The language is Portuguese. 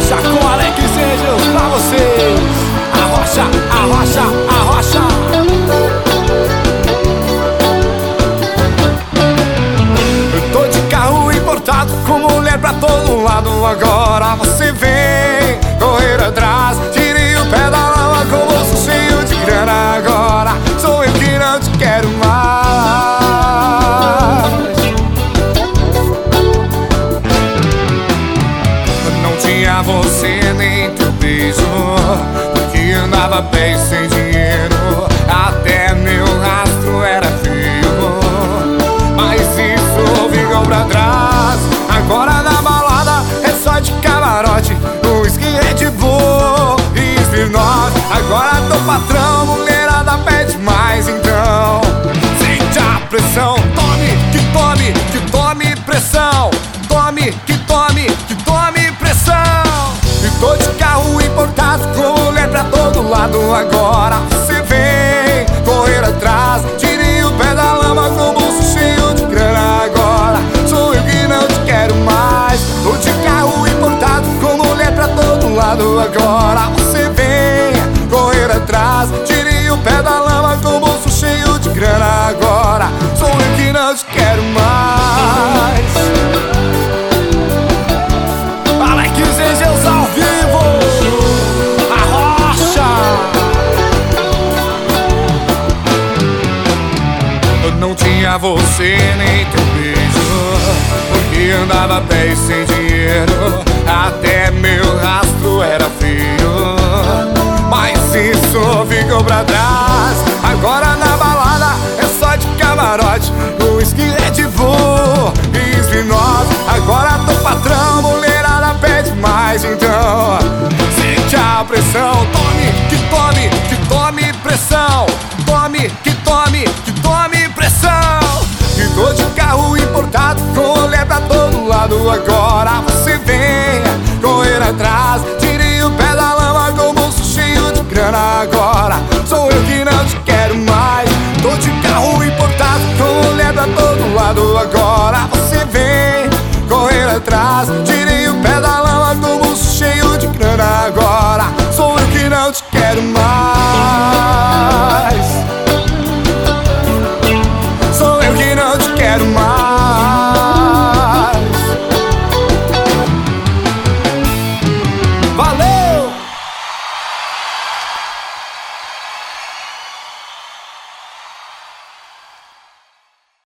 Arrocha com Alex Angels pra vocês. Arrocha, arrocha, arrocha. Eu tô de carro importado com mulher pra todo lado. Agora você vem correr atrás. Tirei o pé da lama com o bolso cheio de grana. Agora sou eu que não te quero mais. Não tinha você nem teu beijo, porque andava bem sem dinheiro. Até meu rastro era feio, mas isso ficou pra trás. Agora na balada é só de camarote, whisky, Red Bull e Smirnoff. Agora tô patrão, mulherada pede mais, então sente a pressão. Tome, que tome, que tome pressão. Tome, que tome, que tome pressão. E tô de carro importado com mulher pra todo lado. Agora você vem correr atrás. Tirei o pé da lama com o bolso cheio de grana. Agora sou eu que não te quero mais. Tô de carro importado com mulher pra todo lado. Agora você vem correr atrás. Tirei o pé da lama com o bolso cheio de grana. Agora sou eu que não te quero mais. Alex Angels ao vivo. Arrocha. Eu não tinha você nem teu beijo, porque andava bem sem dinheiro. Até meu rastro era feio, mas isso ficou pra trás. Agora na balada é só de camarote, whisky, Red Bull e Smirnoff. Agora tô patrão, mulherada pede mais, então sente a pressão. Tome, que tome, que tome pressão. Tome, que tome, que tome pressão. E tô de carro importado com mulher pra todo lado. Agora você vem correr atrás.